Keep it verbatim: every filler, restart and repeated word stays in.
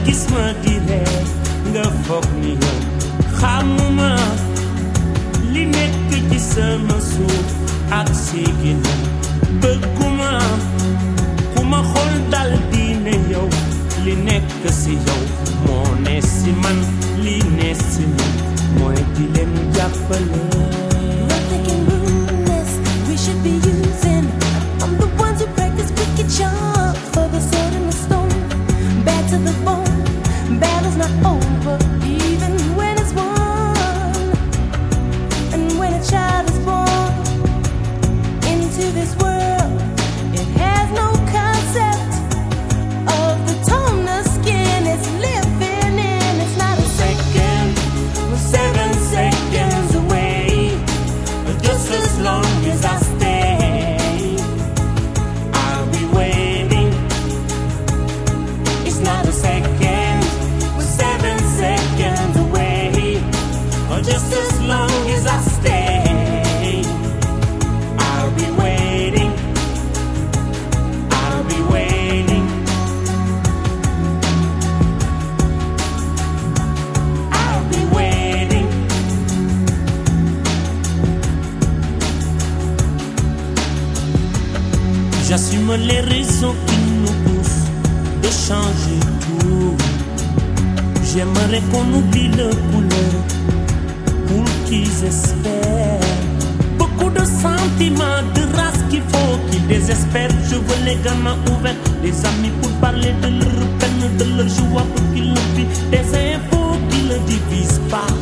gis ma di ree nga foog ni yow xamuma li nekk ci sama suuf ak si ginnaaw bëgguma ku ma xool dal di ne yow li nekk si yow moo ne si man li ne si man mooy di leen jàppale. Nothing can ruin this. We should be using. I'm the ones who practice wicked charms for the sword and the stone. Bad to the bone. Battle's not over, even when it's won. And when a child is born into this world, it has no concept of the tone of skin it's living in. It's not a second, we're seven seconds away. Just as long as I stay, I'll be waiting. It's not a second, we're seven seconds away. Or just as long as I stay, I'll be waiting. I'll be waiting. I'll be waiting. J'assume les raisons qui nous poussent de changer tout. J'aimerais qu'on oublie le couleur pour qu'ils espèrent. Beaucoup de sentiments, de race qu'il faut qu'ils désespèrent. Je veux les gamins ouverts, des amis pour parler de leur peine, de leur joie pour qu'ils le vivent. Des infos qui ne divisent pas.